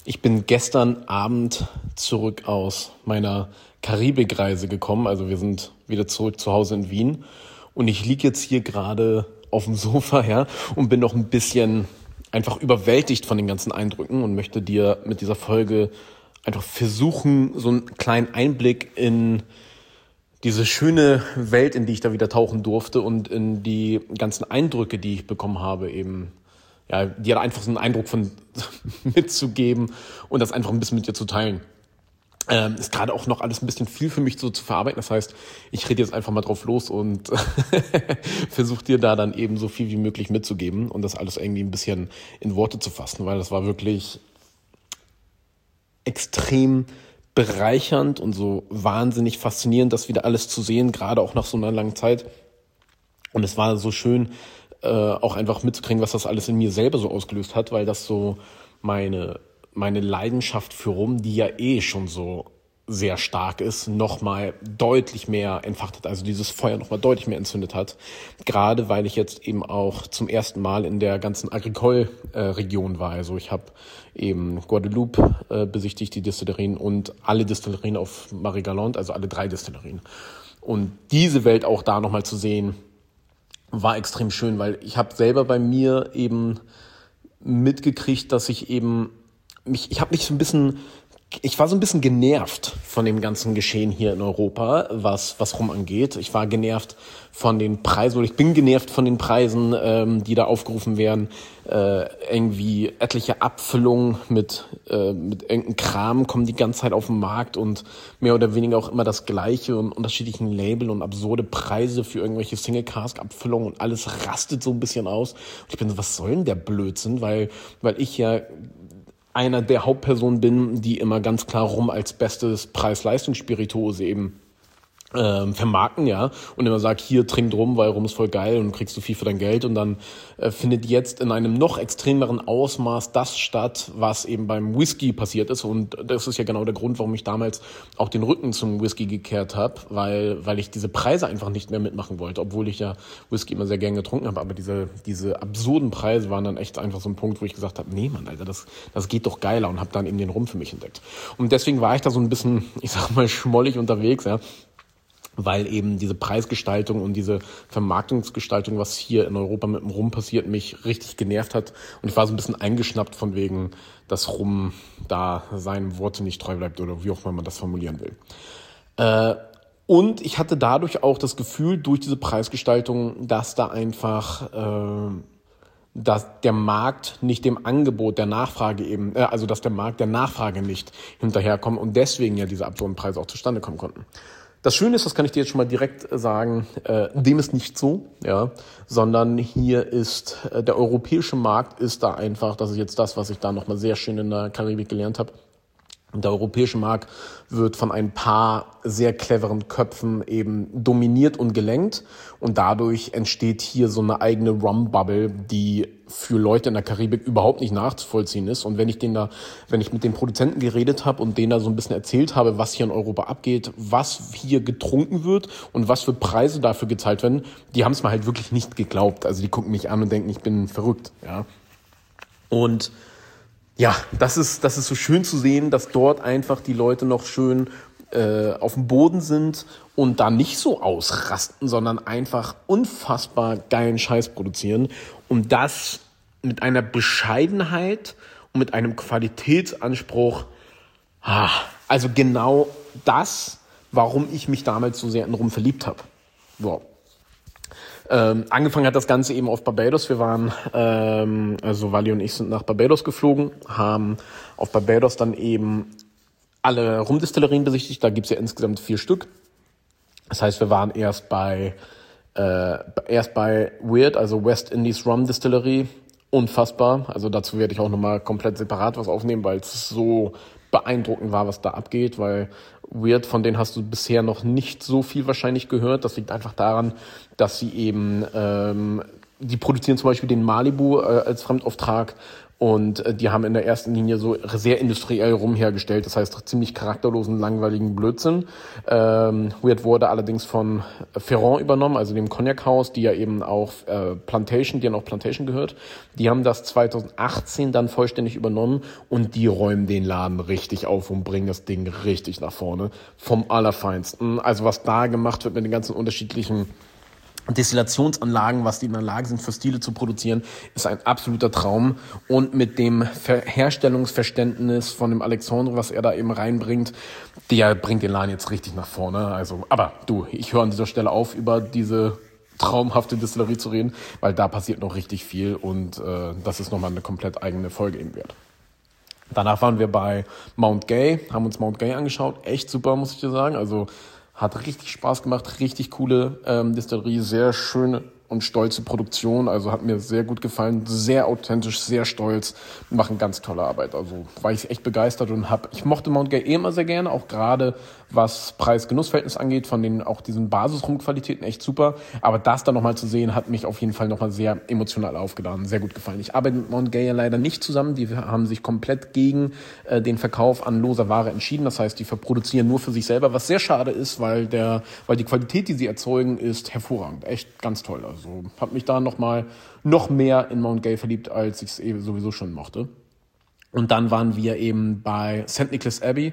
Ich bin gestern Abend zurück aus meiner Karibikreise gekommen. Also wir sind wieder zurück zu Hause in Wien. Und ich liege jetzt hier gerade auf dem Sofa, ja, und bin noch ein bisschen einfach überwältigt von den ganzen Eindrücken und möchte dir mit dieser Folge einfach versuchen, so einen kleinen Einblick in diese schöne Welt, in die ich da wieder tauchen durfte und in die ganzen Eindrücke, die ich bekommen habe, eben ja, dir einfach so einen Eindruck von mitzugeben und das einfach ein bisschen mit dir zu teilen. Ist gerade auch noch alles ein bisschen viel für mich so zu verarbeiten. Das heißt, ich rede jetzt einfach mal drauf los und versuche dir da dann eben so viel wie möglich mitzugeben und das alles irgendwie ein bisschen in Worte zu fassen, weil das war wirklich extrem bereichernd und so wahnsinnig faszinierend, das wieder alles zu sehen, gerade auch nach so einer langen Zeit. Und es war so schön, auch einfach mitzukriegen, was das alles in mir selber so ausgelöst hat, weil das so meine Leidenschaft für Rum, die ja schon so sehr stark ist, nochmal deutlich mehr entfacht hat, also dieses Feuer nochmal deutlich mehr entzündet hat. Gerade weil ich jetzt eben auch zum ersten Mal in der ganzen Agricole-Region war. Also ich habe eben Guadeloupe besichtigt, die Destillerien und alle Destillerien auf Marie-Galante, also alle 3 Destillerien. Und diese Welt auch da nochmal zu sehen, war extrem schön, weil ich habe selber bei mir eben mitgekriegt, dass ich eben ich war so ein bisschen genervt von dem ganzen Geschehen hier in Europa, was Rum angeht. Ich war genervt von den Preisen, oder ich bin genervt von den Preisen, die da aufgerufen werden. Irgendwie etliche Abfüllungen mit irgendeinem Kram kommen die ganze Zeit auf den Markt und mehr oder weniger auch immer das Gleiche und unterschiedlichen Label und absurde Preise für irgendwelche Single-Cask-Abfüllungen und alles rastet so ein bisschen aus. Und ich bin so, was soll denn der Blödsinn? Weil ich ja einer der Hauptpersonen bin, die immer ganz klar Rum als bestes Preis-Leistungs-Spirituose eben vermarkten, ja, und immer sagt, hier, trink Rum, weil Rum ist voll geil und kriegst du viel für dein Geld und dann findet jetzt in einem noch extremeren Ausmaß das statt, was eben beim Whisky passiert ist und das ist ja genau der Grund, warum ich damals auch den Rücken zum Whisky gekehrt habe, weil ich diese Preise einfach nicht mehr mitmachen wollte, obwohl ich ja Whisky immer sehr gern getrunken habe, aber diese absurden Preise waren dann echt einfach so ein Punkt, wo ich gesagt habe, nee Mann, Alter, das geht doch geiler und habe dann eben den Rum für mich entdeckt. Und deswegen war ich da so ein bisschen, ich sag mal, schmollig unterwegs, ja, weil eben diese Preisgestaltung und diese Vermarktungsgestaltung, was hier in Europa mit dem Rum passiert, mich richtig genervt hat. Und ich war so ein bisschen eingeschnappt von wegen, dass Rum da seinen Worten nicht treu bleibt oder wie auch immer man das formulieren will. Und ich hatte dadurch auch das Gefühl, durch diese Preisgestaltung, dass da einfach dass der Markt nicht dem Angebot der Nachfrage eben, also dass der Markt der Nachfrage nicht hinterherkommt und deswegen ja diese absurden Preise auch zustande kommen konnten. Das Schöne ist, das kann ich dir jetzt schon mal direkt sagen, dem ist nicht so, ja, sondern hier ist der europäische Markt ist da einfach, das ist jetzt das, was ich da nochmal sehr schön in der Karibik gelernt habe. Der europäische Markt wird von ein paar sehr cleveren Köpfen eben dominiert und gelenkt und dadurch entsteht hier so eine eigene Rum-Bubble, die für Leute in der Karibik überhaupt nicht nachzuvollziehen ist. Und wenn ich mit den Produzenten geredet habe und denen da so ein bisschen erzählt habe, was hier in Europa abgeht, was hier getrunken wird und was für Preise dafür gezahlt werden, die haben es mir halt wirklich nicht geglaubt. Also die gucken mich an und denken, ich bin verrückt, ja. Und ja, das ist so schön zu sehen, dass dort einfach die Leute noch schön auf dem Boden sind und da nicht so ausrasten, sondern einfach unfassbar geilen Scheiß produzieren und das mit einer Bescheidenheit und mit einem Qualitätsanspruch. Also genau das, warum ich mich damals so sehr in Rum verliebt habe. Wow. Angefangen hat das Ganze eben auf Barbados. Wir waren, also Wally und ich sind nach Barbados geflogen, haben auf Barbados dann eben alle Rumdestillerien besichtigt. Da gibt's ja insgesamt 4 Stück. Das heißt, wir waren erst bei Weird, also West Indies Rum Distillery. Unfassbar. Also dazu werde ich auch nochmal komplett separat was aufnehmen, weil es so beeindruckend war, was da abgeht, weil Weird, von denen hast du bisher noch nicht so viel wahrscheinlich gehört. Das liegt einfach daran, dass sie eben, die produzieren zum Beispiel den Malibu als Fremdauftrag Und die haben in der ersten Linie so sehr industriell rumhergestellt, das heißt ziemlich charakterlosen, langweiligen Blödsinn. Weird wurde allerdings von Ferrand übernommen, also dem Cognac-Haus, die ja eben auch Plantation gehört. Die haben das 2018 dann vollständig übernommen und die räumen den Laden richtig auf und bringen das Ding richtig nach vorne. Vom Allerfeinsten. Also was da gemacht wird mit den ganzen unterschiedlichen Destillationsanlagen, was die in der Lage sind, für Stile zu produzieren, ist ein absoluter Traum. Und mit dem Herstellungsverständnis von dem Alexandre, was er da eben reinbringt, der bringt den Laden jetzt richtig nach vorne. Also, aber du, ich höre an dieser Stelle auf, über diese traumhafte Distillerie zu reden, weil da passiert noch richtig viel und das ist nochmal eine komplett eigene Folge eben wert. Danach waren wir bei Mount Gay, haben uns Mount Gay angeschaut. Echt super, muss ich dir sagen. Also hat richtig Spaß gemacht, richtig coole Distillerie, sehr schöne und stolze Produktion, also hat mir sehr gut gefallen, sehr authentisch, sehr stolz, machen ganz tolle Arbeit, also war ich echt begeistert und ich mochte Mount Gay immer sehr gerne, auch gerade was Preis-Genuss-Verhältnis angeht, von den auch diesen Basis-Rumqualitäten echt super, aber das dann nochmal zu sehen, hat mich auf jeden Fall nochmal sehr emotional aufgeladen, sehr gut gefallen. Ich arbeite mit Mount Gay ja leider nicht zusammen, die haben sich komplett gegen den Verkauf an loser Ware entschieden, das heißt, die verproduzieren nur für sich selber, was sehr schade ist, weil die Qualität, die sie erzeugen, ist hervorragend, echt ganz toll. Also habe mich da noch mehr in Mount Gay verliebt, als ich es sowieso schon mochte. Und dann waren wir eben bei St. Nicholas Abbey.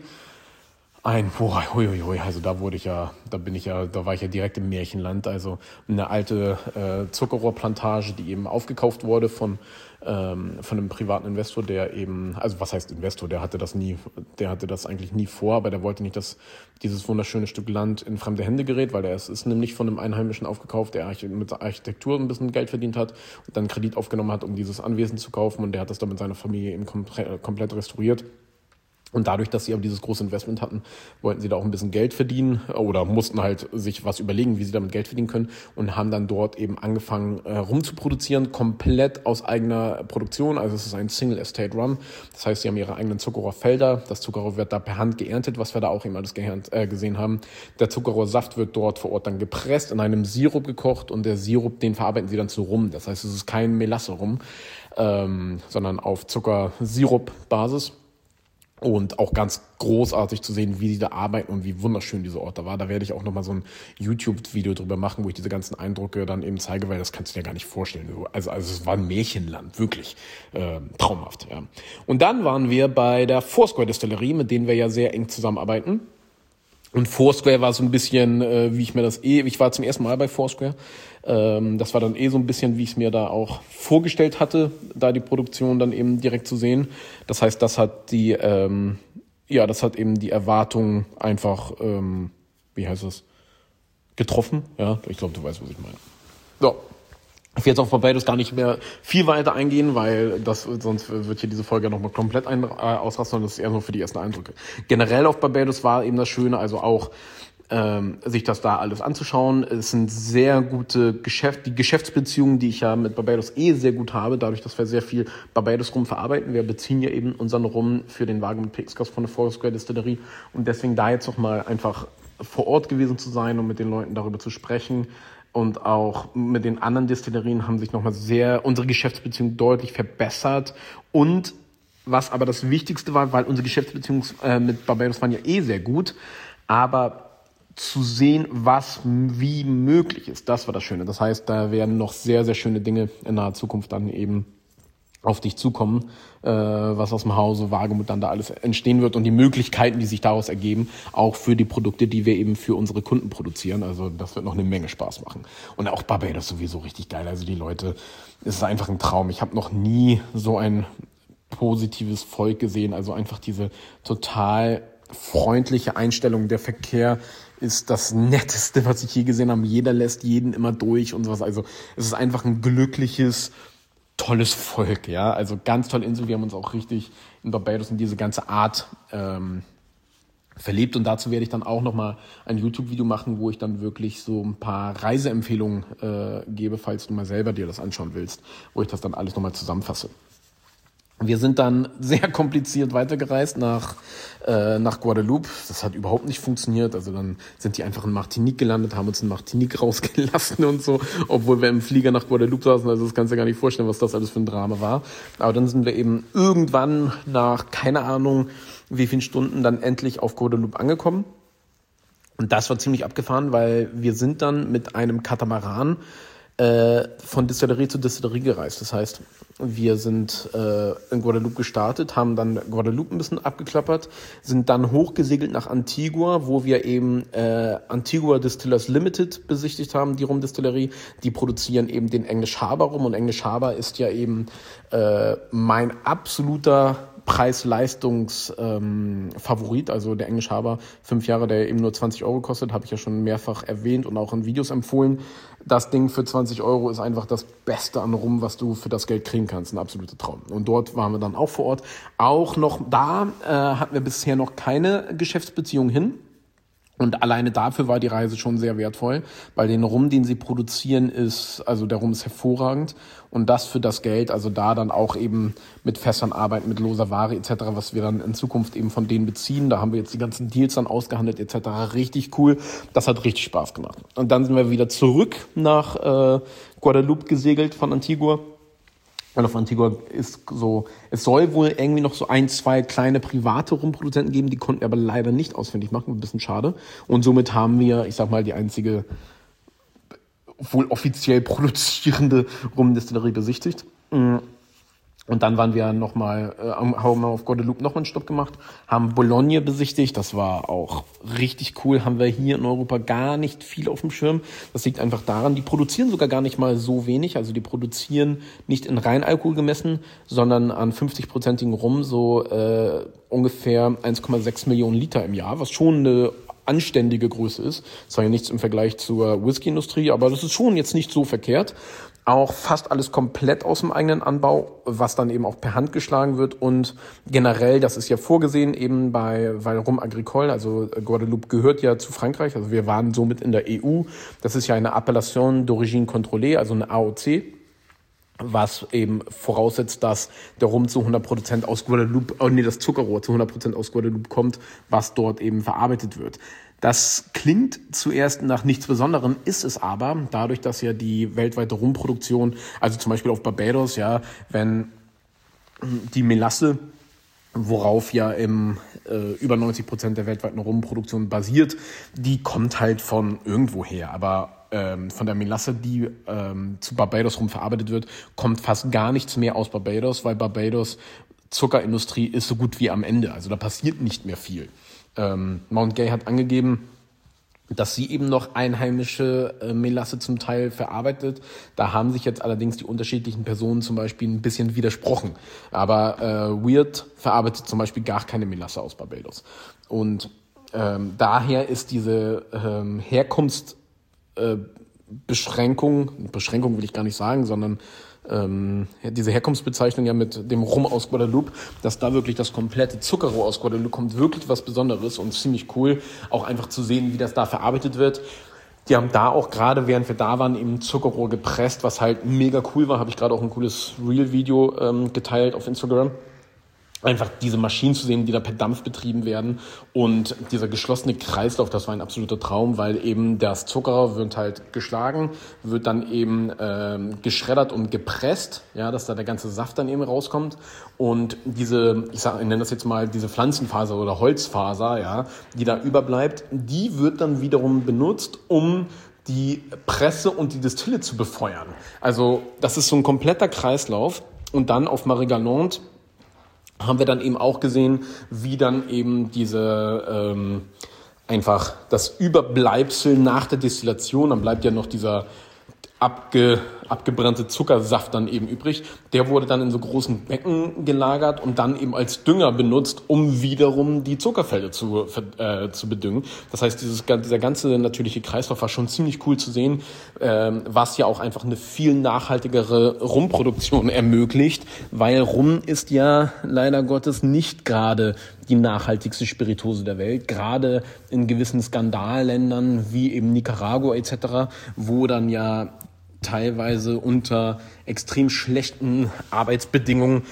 Also da war ich ja direkt im Märchenland. Also eine alte Zuckerrohrplantage, die eben aufgekauft wurde von einem privaten Investor, der eben, also was heißt Investor, der hatte das eigentlich nie vor, aber der wollte nicht, dass dieses wunderschöne Stück Land in fremde Hände gerät, weil es ist nämlich von einem Einheimischen aufgekauft, der mit der Architektur ein bisschen Geld verdient hat und dann Kredit aufgenommen hat, um dieses Anwesen zu kaufen, und der hat das dann mit seiner Familie eben komplett restauriert. Und dadurch, dass sie aber dieses große Investment hatten, wollten sie da auch ein bisschen Geld verdienen oder mussten halt sich was überlegen, wie sie damit Geld verdienen können, und haben dann dort eben angefangen Rum zu produzieren, komplett aus eigener Produktion. Also es ist ein Single Estate Rum. Das heißt, sie haben ihre eigenen Zuckerrohrfelder. Das Zuckerrohr wird da per Hand geerntet, was wir da auch eben alles gesehen haben. Der Zuckerrohrsaft wird dort vor Ort dann gepresst, in einem Sirup gekocht, und der Sirup, den verarbeiten sie dann zu Rum. Das heißt, es ist kein Melasse-Rum, sondern auf Zuckersirup-Basis. Und auch ganz großartig zu sehen, wie die da arbeiten und wie wunderschön dieser Ort da war. Da werde ich auch nochmal so ein YouTube-Video drüber machen, wo ich diese ganzen Eindrücke dann eben zeige, weil das kannst du dir gar nicht vorstellen. Also es war ein Märchenland, wirklich traumhaft. Ja. Und dann waren wir bei der Foursquare Distillerie, mit denen wir ja sehr eng zusammenarbeiten. Und Foursquare war so ein bisschen, ich war zum ersten Mal bei Foursquare. Das war dann so ein bisschen, wie ich es mir da auch vorgestellt hatte, da die Produktion dann eben direkt zu sehen. Das heißt, das hat eben die Erwartungen einfach, getroffen. Ja, ich glaube, du weißt, was ich meine. So. Ich will jetzt auf Barbados gar nicht mehr viel weiter eingehen, weil sonst wird hier diese Folge nochmal komplett ausrasten, und das ist eher nur für die ersten Eindrücke. Generell auf Barbados war eben das Schöne, also auch sich das da alles anzuschauen. Es sind sehr gute die Geschäftsbeziehungen, die ich ja mit Barbados sehr gut habe, dadurch, dass wir sehr viel Barbados-Rum verarbeiten. Wir beziehen ja eben unseren Rum für den Wagen mit Pixgas von der Foursquare Distillerie, und deswegen da jetzt nochmal einfach vor Ort gewesen zu sein und mit den Leuten darüber zu sprechen. Und auch mit den anderen Destillerien haben sich nochmal unsere Geschäftsbeziehungen deutlich verbessert. Und was aber das Wichtigste war, weil unsere Geschäftsbeziehungen mit Barbados waren ja sehr gut, aber zu sehen, wie möglich ist, das war das Schöne. Das heißt, da werden noch sehr, sehr schöne Dinge in naher Zukunft dann eben auf dich zukommen, was aus dem Hause Wagemut dann da alles entstehen wird, und die Möglichkeiten, die sich daraus ergeben, auch für die Produkte, die wir eben für unsere Kunden produzieren. Also das wird noch eine Menge Spaß machen. Und auch Barbados sowieso richtig geil. Also die Leute, es ist einfach ein Traum. Ich habe noch nie so ein positives Volk gesehen. Also einfach diese total freundliche Einstellung. Der Verkehr ist das Netteste, was ich je gesehen habe. Jeder lässt jeden immer durch und sowas. Also es ist einfach ein glückliches, tolles Volk, ja, also ganz tolle Insel. Wir haben uns auch richtig in Barbados in diese ganze Art verliebt, und dazu werde ich dann auch nochmal ein YouTube-Video machen, wo ich dann wirklich so ein paar Reiseempfehlungen gebe, falls du mal selber dir das anschauen willst, wo ich das dann alles nochmal zusammenfasse. Wir sind dann sehr kompliziert weitergereist nach Guadeloupe. Das hat überhaupt nicht funktioniert. Also dann sind die einfach in Martinique gelandet, haben uns in Martinique rausgelassen und so, obwohl wir im Flieger nach Guadeloupe saßen. Also das kannst du dir gar nicht vorstellen, was das alles für ein Drama war. Aber dann sind wir eben irgendwann nach keine Ahnung wie vielen Stunden dann endlich auf Guadeloupe angekommen. Und das war ziemlich abgefahren, weil wir sind dann mit einem Katamaran von Distillerie zu Distillerie gereist. Das heißt, wir sind in Guadeloupe gestartet, haben dann Guadeloupe ein bisschen abgeklappert, sind dann hochgesegelt nach Antigua, wo wir eben Antigua Distillers Limited besichtigt haben, die Rumdistillerie. Die produzieren eben den English Harbor Rum und English Harbor ist ja eben mein absoluter Preis-Leistungs-Favorit, also der English Harbor, 5 Jahre, der eben nur 20 Euro kostet, habe ich ja schon mehrfach erwähnt und auch in Videos empfohlen. Das Ding für 20 Euro ist einfach das Beste an Rum, was du für das Geld kriegen kannst, ein absoluter Traum. Und dort waren wir dann auch vor Ort. Auch noch da hatten wir bisher noch keine Geschäftsbeziehung hin. Und alleine dafür war die Reise schon sehr wertvoll, weil den Rum, den sie produzieren, also der Rum ist hervorragend. Und das für das Geld, also da dann auch eben mit Fässern arbeiten, mit loser Ware etc., was wir dann in Zukunft eben von denen beziehen. Da haben wir jetzt die ganzen Deals dann ausgehandelt etc. Richtig cool. Das hat richtig Spaß gemacht. Und dann sind wir wieder zurück nach Guadeloupe gesegelt von Antigua. Und auf Antigua ist so, es soll wohl irgendwie noch so 1, 2 kleine private Rumproduzenten geben, die konnten wir aber leider nicht ausfindig machen, ein bisschen schade. Und somit haben wir, ich sag mal, die einzige wohl offiziell produzierende Rumdistillerie besichtigt. Und dann waren wir haben wir auf Guadeloupe nochmal einen Stopp gemacht, haben Boulogne besichtigt, das war auch richtig cool, haben wir hier in Europa gar nicht viel auf dem Schirm. Das liegt einfach daran, die produzieren sogar gar nicht mal so wenig, also die produzieren nicht in Reinalkohol gemessen, sondern an 50-prozentigen Rum so ungefähr 1,6 Millionen Liter im Jahr, was schon eine anständige Größe ist. Zwar ja nichts im Vergleich zur Whisky-Industrie, aber das ist schon jetzt nicht so verkehrt. Auch fast alles komplett aus dem eigenen Anbau, was dann eben auch per Hand geschlagen wird. Und generell, das ist ja vorgesehen eben weil Rum Agricole, also Guadeloupe gehört ja zu Frankreich, also wir waren somit in der EU. Das ist ja eine Appellation d'origine contrôlée, also eine AOC, was eben voraussetzt, dass der Rum zu 100% aus Guadeloupe, das Zuckerrohr zu 100% aus Guadeloupe kommt, was dort eben verarbeitet wird. Das klingt zuerst nach nichts Besonderem, ist es aber, dadurch, dass ja die weltweite Rumproduktion, also zum Beispiel auf Barbados, ja, wenn die Melasse, worauf ja über 90% der weltweiten Rumproduktion basiert, die kommt halt von irgendwo her, aber von der Melasse, die zu Barbados Rum verarbeitet wird, kommt fast gar nichts mehr aus Barbados, weil Barbados Zuckerindustrie ist so gut wie am Ende, also da passiert nicht mehr viel. Mount Gay hat angegeben, dass sie eben noch einheimische Melasse zum Teil verarbeitet. Da haben sich jetzt allerdings die unterschiedlichen Personen zum Beispiel ein bisschen widersprochen. Aber Weird verarbeitet zum Beispiel gar keine Melasse aus Barbados. Und daher ist diese Beschränkung will ich gar nicht sagen, sondern diese Herkunftsbezeichnung ja mit dem Rum aus Guadeloupe, dass da wirklich das komplette Zuckerrohr aus Guadeloupe kommt, wirklich was Besonderes und ziemlich cool, auch einfach zu sehen, wie das da verarbeitet wird. Die haben da auch gerade, während wir da waren, eben Zuckerrohr gepresst, was halt mega cool war, habe ich gerade auch ein cooles Reel-Video geteilt auf Instagram. Einfach diese Maschinen zu sehen, die da per Dampf betrieben werden und dieser geschlossene Kreislauf, das war ein absoluter Traum, weil eben das Zuckerrohr wird halt geschlagen, wird dann eben geschreddert und gepresst, ja, dass da der ganze Saft dann eben rauskommt und ich nenne das jetzt mal diese Pflanzenfaser oder Holzfaser, ja, die da überbleibt, die wird dann wiederum benutzt, um die Presse und die Destille zu befeuern. Also das ist so ein kompletter Kreislauf und dann auf Marie-Galante haben wir dann eben auch gesehen, wie dann eben diese einfach das Überbleibsel nach der Destillation, dann bleibt ja noch dieser abgebrannte Zuckersaft dann eben übrig. Der wurde dann in so großen Becken gelagert und dann eben als Dünger benutzt, um wiederum die Zuckerfelder zu bedüngen. Das heißt, dieser ganze natürliche Kreislauf war schon ziemlich cool zu sehen, was ja auch einfach eine viel nachhaltigere Rumproduktion ermöglicht, weil Rum ist ja leider Gottes nicht gerade die nachhaltigste Spirituose der Welt, gerade in gewissen Skandalländern wie eben Nicaragua etc., wo dann ja teilweise unter extrem schlechten Arbeitsbedingungen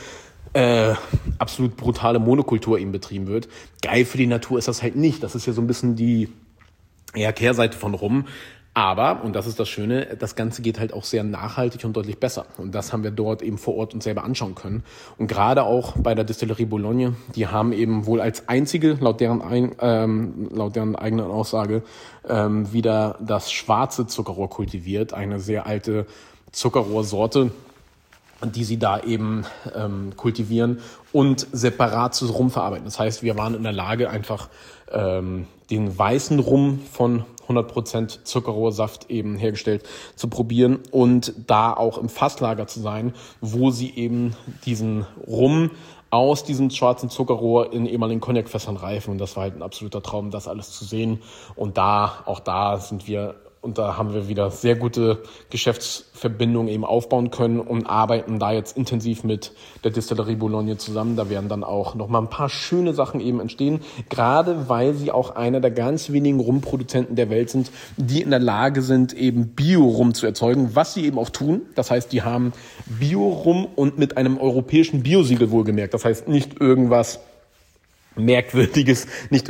absolut brutale Monokultur eben betrieben wird. Geil für die Natur ist das halt nicht. Das ist ja so ein bisschen die eher Kehrseite von Rum. Aber, und das ist das Schöne, das Ganze geht halt auch sehr nachhaltig und deutlich besser. Und das haben wir dort eben vor Ort uns selber anschauen können. Und gerade auch bei der Distillerie Boulogne, die haben eben wohl als einzige, laut deren eigenen Aussage, wieder das schwarze Zuckerrohr kultiviert. Eine sehr alte Zuckerrohrsorte, die sie da eben kultivieren und separat zu Rum verarbeiten. Das heißt, wir waren in der Lage, einfach den weißen Rum von 100% Zuckerrohrsaft eben hergestellt zu probieren und da auch im Fasslager zu sein, wo sie eben diesen Rum aus diesem schwarzen Zuckerrohr in ehemaligen Cognac-Fässern reifen. Und das war halt ein absoluter Traum, das alles zu sehen. Und auch da sind wir, und da haben wir wieder sehr gute Geschäftsverbindungen eben aufbauen können und arbeiten da jetzt intensiv mit der Distillerie Boulogne zusammen. Da werden dann auch nochmal ein paar schöne Sachen eben entstehen, gerade weil sie auch einer der ganz wenigen Rumproduzenten der Welt sind, die in der Lage sind, eben Bio-Rum zu erzeugen, was sie eben auch tun. Das heißt, die haben Bio-Rum und mit einem europäischen Biosiegel wohlgemerkt. Das heißt, nicht irgendein merkwürdiges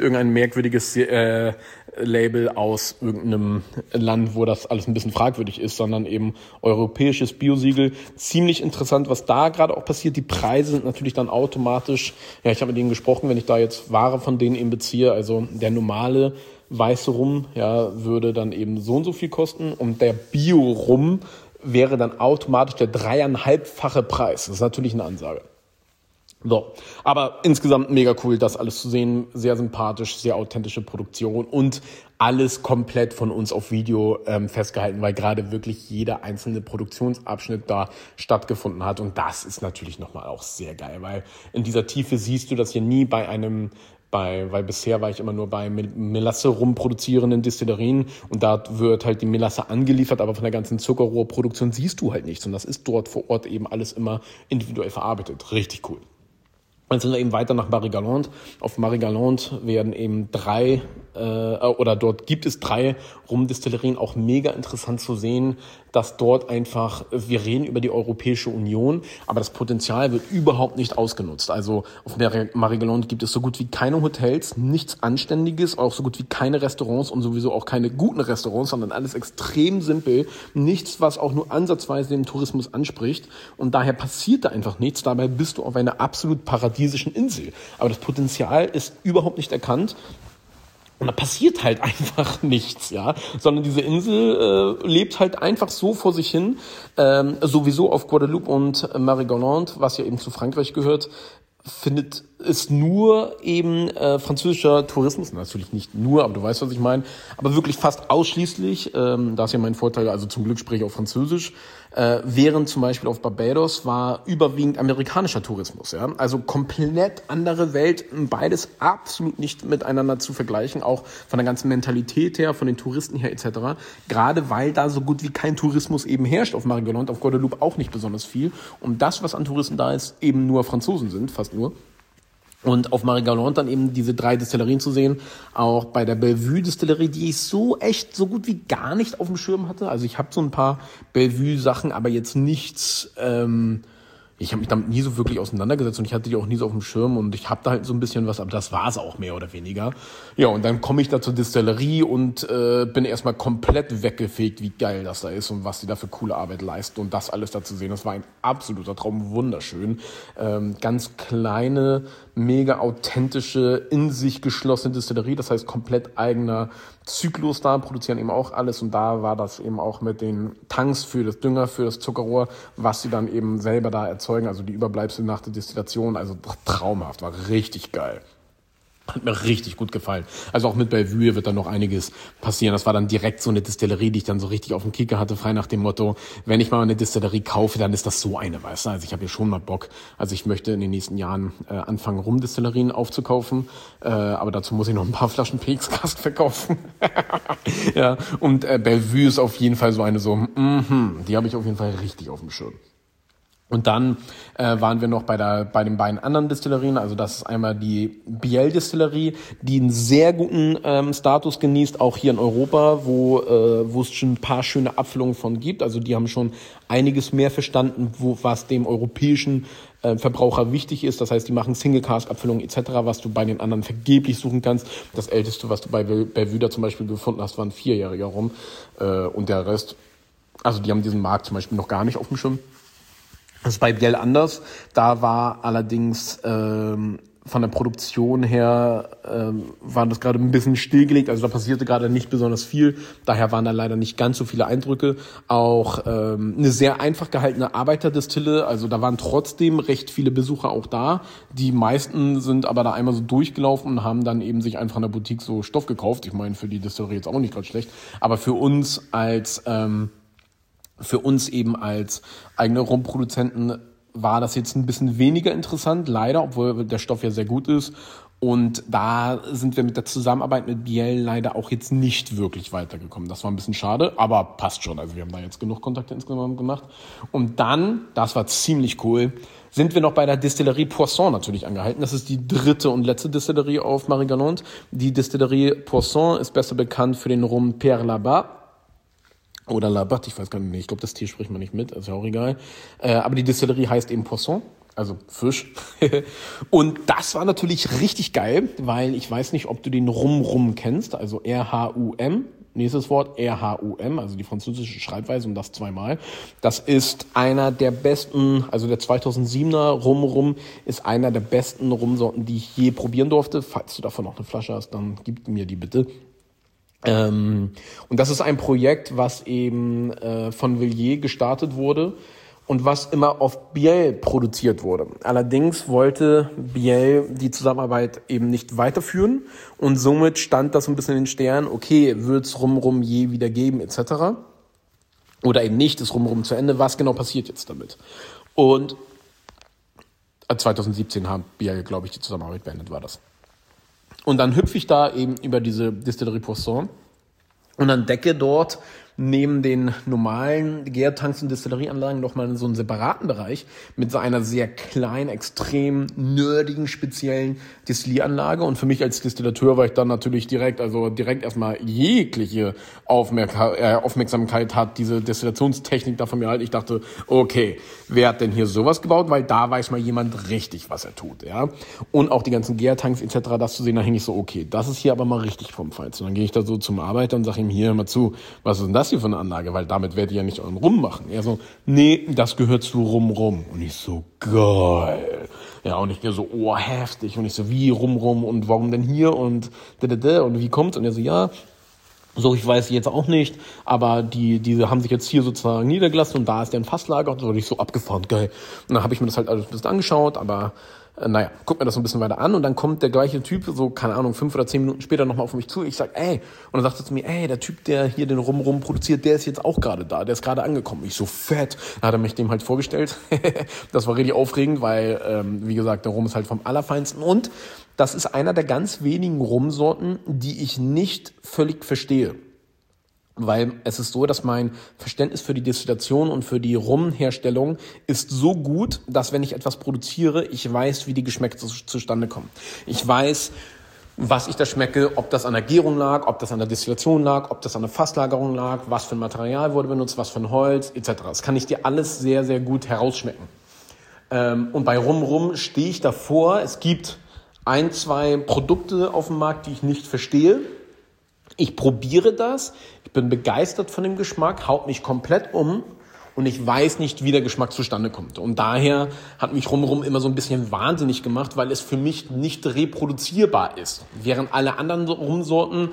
Label aus irgendeinem Land, wo das alles ein bisschen fragwürdig ist, sondern eben europäisches Biosiegel. Ziemlich interessant, was da gerade auch passiert. Die Preise sind natürlich dann automatisch, ja, ich habe mit denen gesprochen, wenn ich da jetzt Ware von denen eben beziehe, also der normale weiße Rum, ja, würde dann eben so und so viel kosten und der Bio-Rum wäre dann automatisch der 3,5-fache Preis. Das ist natürlich eine Ansage. So, aber insgesamt mega cool, das alles zu sehen, sehr sympathisch, sehr authentische Produktion und alles komplett von uns auf Video festgehalten, weil gerade wirklich jeder einzelne Produktionsabschnitt da stattgefunden hat und das ist natürlich nochmal auch sehr geil, weil in dieser Tiefe siehst du das hier nie weil bisher war ich immer nur bei Melasse rumproduzierenden Distillerien und da wird halt die Melasse angeliefert, aber von der ganzen Zuckerrohrproduktion siehst du halt nichts und das ist dort vor Ort eben alles immer individuell verarbeitet. Richtig cool. Dann sind wir eben weiter nach Marie-Galante. Auf Marie-Galante werden eben dort gibt es 3 Rumdistillerien. Auch mega interessant zu sehen, dass dort einfach, wir reden über die Europäische Union, aber das Potenzial wird überhaupt nicht ausgenutzt. Also auf Marie-Galante gibt es so gut wie keine Hotels, nichts Anständiges, auch so gut wie keine Restaurants und sowieso auch keine guten Restaurants, sondern alles extrem simpel. Nichts, was auch nur ansatzweise den Tourismus anspricht. Und daher passiert da einfach nichts. Dabei bist du auf einer absolut paradiesischen Insel. Aber das Potenzial ist überhaupt nicht erkannt. Und da passiert halt einfach nichts, ja, sondern diese Insel lebt halt einfach so vor sich hin. Sowieso auf Guadeloupe und Marie-Galante, was ja eben zu Frankreich gehört, ist nur eben französischer Tourismus, natürlich nicht nur, aber du weißt, was ich meine, aber wirklich fast ausschließlich, da ist ja mein Vorteil, also zum Glück spreche ich auch Französisch, während zum Beispiel auf Barbados war überwiegend amerikanischer Tourismus, ja, also komplett andere Welt, beides absolut nicht miteinander zu vergleichen, auch von der ganzen Mentalität her, von den Touristen her etc., gerade weil da so gut wie kein Tourismus eben herrscht auf Marie-Galante, auf Guadeloupe auch nicht besonders viel und das, was an Touristen da ist, eben nur Franzosen sind, fast nur. Und auf Marie-Galante dann eben diese 3 Distillerien zu sehen, auch bei der Bellevue-Distillerie, die ich so gut wie gar nicht auf dem Schirm hatte. Also ich habe so ein paar Bellevue-Sachen, aber jetzt nichts, ich habe mich damit nie so wirklich auseinandergesetzt und ich hatte die auch nie so auf dem Schirm und ich habe da halt so ein bisschen was, aber das war es auch mehr oder weniger. Ja, und dann komme ich da zur Distillerie und bin erstmal komplett weggefegt, wie geil das da ist und was die da für coole Arbeit leisten und das alles da zu sehen. Das war ein absoluter Traum, wunderschön. Ganz kleine, mega authentische, in sich geschlossene Distillerie, das heißt komplett eigener Zyklus da, produzieren eben auch alles und da war das eben auch mit den Tanks für das Dünger, für das Zuckerrohr, was sie dann eben selber da erzeugen, also die Überbleibsel nach der Destillation, also traumhaft, war richtig geil. Hat mir richtig gut gefallen. Also auch mit Bellevue wird dann noch einiges passieren. Das war dann direkt so eine Distillerie, die ich dann so richtig auf dem Kicker hatte, frei nach dem Motto, wenn ich mal eine Distillerie kaufe, dann ist das so eine, weißt du. Also ich habe hier schon mal Bock. Also ich möchte in den nächsten Jahren anfangen, Rumdistillerien aufzukaufen. Aber dazu muss ich noch ein paar Flaschen PX-Cast verkaufen. Ja, und Bellevue ist auf jeden Fall so eine die habe ich auf jeden Fall richtig auf dem Schirm. Und dann waren wir noch bei den beiden anderen Distillerien, also das ist einmal die Biel-Distillerie, die einen sehr guten Status genießt, auch hier in Europa, wo es schon ein paar schöne Abfüllungen von gibt. Also die haben schon einiges mehr verstanden, was dem europäischen Verbraucher wichtig ist. Das heißt, die machen Single-Cask-Abfüllungen etc., was du bei den anderen vergeblich suchen kannst. Das älteste, was du bei Belvüder zum Beispiel gefunden hast, war ein 4-jähriger Rum. Und der Rest, also die haben diesen Markt zum Beispiel noch gar nicht auf dem Schirm. Das ist bei Biel anders. Da war allerdings von der Produktion her war das gerade ein bisschen stillgelegt. Also da passierte gerade nicht besonders viel. Daher waren da leider nicht ganz so viele Eindrücke. Auch eine sehr einfach gehaltene Arbeiterdestille. Also da waren trotzdem recht viele Besucher auch da. Die meisten sind aber da einmal so durchgelaufen und haben dann eben sich einfach in der Boutique so Stoff gekauft. Ich meine, für die Distillerie jetzt auch nicht gerade schlecht. Aber für uns eben als eigene Rumproduzenten war das jetzt ein bisschen weniger interessant, leider, obwohl der Stoff ja sehr gut ist. Und da sind wir mit der Zusammenarbeit mit Biel leider auch jetzt nicht wirklich weitergekommen. Das war ein bisschen schade, aber passt schon. Also wir haben da jetzt genug Kontakte insgesamt gemacht. Und dann, das war ziemlich cool, sind wir noch bei der Distillerie Poisson natürlich angehalten. Das ist die dritte und letzte Distillerie auf Marie-Galante. Die Distillerie Poisson ist besser bekannt für den Rum Père Labat. Oder Labat, ich weiß gar nicht, ich glaube, das T spricht man nicht mit, ist ja auch egal. Aber die Distillerie heißt eben Poisson, also Fisch. Und das war natürlich richtig geil, weil ich weiß nicht, ob du den Rum kennst, also R-H-U-M. Nächstes Wort, R-H-U-M, also die französische Schreibweise und das zweimal. Das ist einer der besten, also der 2007er Rum ist einer der besten Rumsorten, die ich je probieren durfte. Falls du davon noch eine Flasche hast, dann gib mir die bitte. Und das ist ein Projekt, was eben von Villiers gestartet wurde und was immer auf Biel produziert wurde. Allerdings wollte Biel die Zusammenarbeit eben nicht weiterführen und somit stand das ein bisschen in den Sternen, okay, wird's Rum je wieder geben etc. Oder eben nicht, ist Rum zu Ende, was genau passiert jetzt damit? Und 2017 haben Biel, glaube ich, die Zusammenarbeit beendet, war das. Und dann hüpfe ich da eben über diese Distillerie Poisson und entdecke dort neben den normalen Gärtanks und Destillerieanlagen nochmal so einen separaten Bereich mit so einer sehr kleinen, extrem nerdigen, speziellen Destillieranlage. Und für mich als Distillateur war ich dann natürlich direkt erstmal jegliche Aufmerksamkeit hat diese Destillationstechnik da von mir halt. Ich dachte, okay, wer hat denn hier sowas gebaut? Weil da weiß mal jemand richtig, was er tut, ja. Und auch die ganzen Gärtanks etc., das zu sehen, da hänge ich so, okay, das ist hier aber mal richtig vom Feinsten. Und dann gehe ich da so zum Arbeiter und sage ihm, hier, hör mal zu, was ist denn das hier für eine Anlage? Weil damit werdet ihr ja nicht euren Rum machen. Er so, nee, das gehört zu Rum. Und ich so, geil. Ja, und ich so, oh, heftig. Und ich so, wie Rum und warum denn hier und wie kommt's? Und er so, ja, so, ich weiß jetzt auch nicht, aber diese haben sich jetzt hier sozusagen niedergelassen und da ist ein Fasslager und so, ich so abgefahren, geil. Und dann habe ich mir das halt alles ein bisschen angeschaut, aber naja, guck mir das so ein bisschen weiter an und dann kommt der gleiche Typ, so, keine Ahnung, 5 oder 10 Minuten später nochmal auf mich zu. Ich sag, ey, und dann sagt er zu mir, ey, der Typ, der hier den Rum produziert, der ist jetzt auch gerade da, der ist gerade angekommen. Ich so, fett. Dann hat er mich dem halt vorgestellt. Das war richtig aufregend, weil, wie gesagt, der Rum ist halt vom Allerfeinsten und das ist einer der ganz wenigen Rumsorten, die ich nicht völlig verstehe. Weil es ist so, dass mein Verständnis für die Destillation und für die Rumherstellung ist so gut, dass wenn ich etwas produziere, ich weiß, wie die Geschmäcke zustande kommen. Ich weiß, was ich da schmecke, ob das an der Gärung lag, ob das an der Destillation lag, ob das an der Fasslagerung lag, was für ein Material wurde benutzt, was für ein Holz, etc. Das kann ich dir alles sehr, sehr gut herausschmecken. Und bei Rum stehe ich davor. Es gibt 1, 2 Produkte auf dem Markt, die ich nicht verstehe. Ich probiere das, ich bin begeistert von dem Geschmack, haut mich komplett um und ich weiß nicht, wie der Geschmack zustande kommt. Und daher hat mich Rum immer so ein bisschen wahnsinnig gemacht, weil es für mich nicht reproduzierbar ist. Während alle anderen Rumsorten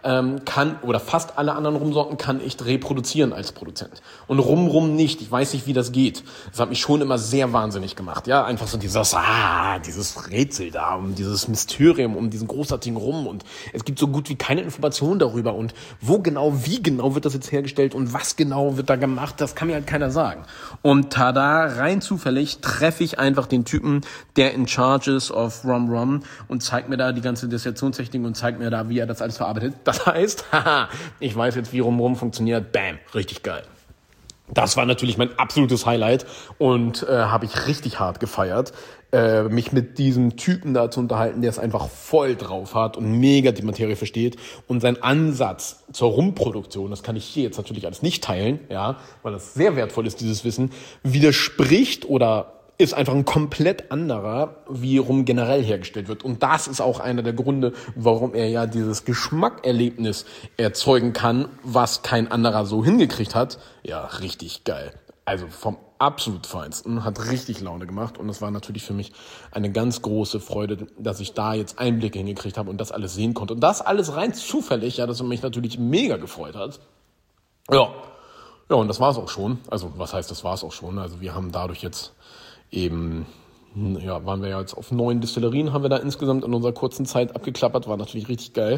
fast alle anderen Rumsorten kann ich reproduzieren als Produzent. Und Rum nicht. Ich weiß nicht, wie das geht. Das hat mich schon immer sehr wahnsinnig gemacht. Ja, einfach so dieses Rätsel da, um dieses Mysterium, um diesen großartigen Rum. Und es gibt so gut wie keine Informationen darüber. Und wie genau wird das jetzt hergestellt und was genau wird da gemacht, das kann mir halt keiner sagen. Und tada, rein zufällig treffe ich einfach den Typen, der in charge ist of Rum und zeigt mir da die ganze Destillationstechnik und zeigt mir da, wie er das alles verarbeitet. Das heißt, ich weiß jetzt, wie Rum funktioniert. Bam, richtig geil. Das war natürlich mein absolutes Highlight und habe ich richtig hart gefeiert, mich mit diesem Typen da zu unterhalten, der es einfach voll drauf hat und mega die Materie versteht und sein Ansatz zur Rumproduktion, das kann ich hier jetzt natürlich alles nicht teilen, ja, weil das sehr wertvoll ist, dieses Wissen, widerspricht oder ist einfach ein komplett anderer, wie Rum generell hergestellt wird. Und das ist auch einer der Gründe, warum er ja dieses Geschmackerlebnis erzeugen kann, was kein anderer so hingekriegt hat. Ja, richtig geil. Also vom absolut Feinsten, hat richtig Laune gemacht. Und es war natürlich für mich eine ganz große Freude, dass ich da jetzt Einblicke hingekriegt habe und das alles sehen konnte. Und das alles rein zufällig, ja, das mich natürlich mega gefreut hat. Ja, und das war's auch schon. Also was heißt, das war's auch schon? Also wir haben dadurch jetzt eben, ja, waren wir ja jetzt auf 9 Destillerien, haben wir da insgesamt in unserer kurzen Zeit abgeklappert, war natürlich richtig geil.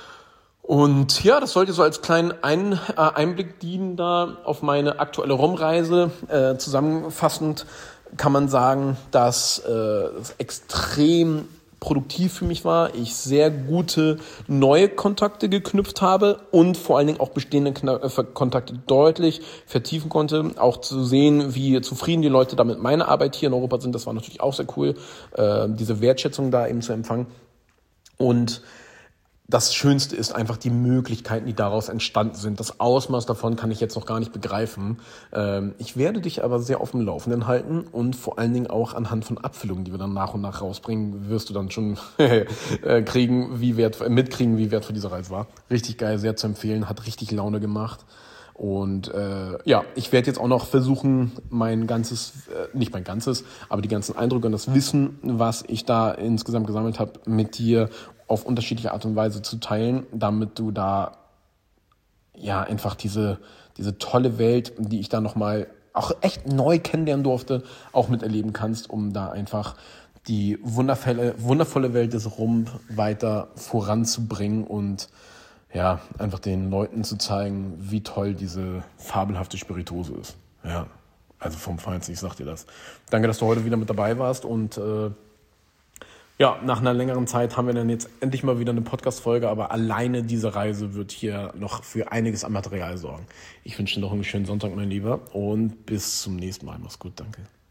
Und ja, das sollte so als kleinen Einblick dienen da auf meine aktuelle Rumreise. Zusammenfassend kann man sagen, dass es extrem produktiv für mich war, ich sehr gute neue Kontakte geknüpft habe und vor allen Dingen auch bestehende Kontakte deutlich vertiefen konnte. Auch zu sehen, wie zufrieden die Leute da mit meiner Arbeit hier in Europa sind, das war natürlich auch sehr cool, diese Wertschätzung da eben zu empfangen. Und das Schönste ist einfach die Möglichkeiten, die daraus entstanden sind. Das Ausmaß davon kann ich jetzt noch gar nicht begreifen. Ich werde dich aber sehr auf dem Laufenden halten und vor allen Dingen auch anhand von Abfüllungen, die wir dann nach und nach rausbringen, wirst du dann schon mitkriegen, wie wertvoll diese Reise war. Richtig geil, sehr zu empfehlen, hat richtig Laune gemacht. Und ja, ich werde jetzt auch noch versuchen, nicht mein ganzes, aber die ganzen Eindrücke und das Wissen, was ich da insgesamt gesammelt habe, mit dir auf unterschiedliche Art und Weise zu teilen, damit du da ja einfach diese tolle Welt, die ich da nochmal auch echt neu kennenlernen durfte, auch miterleben kannst, um da einfach die wundervolle Welt des Rum weiter voranzubringen und ja, einfach den Leuten zu zeigen, wie toll diese fabelhafte Spirituose ist. Ja, also vom Feinsten, ich sag dir das. Danke, dass du heute wieder mit dabei warst und ja, nach einer längeren Zeit haben wir dann jetzt endlich mal wieder eine Podcast-Folge, aber alleine diese Reise wird hier noch für einiges an Material sorgen. Ich wünsche dir noch einen schönen Sonntag, mein Lieber, und bis zum nächsten Mal. Mach's gut, danke.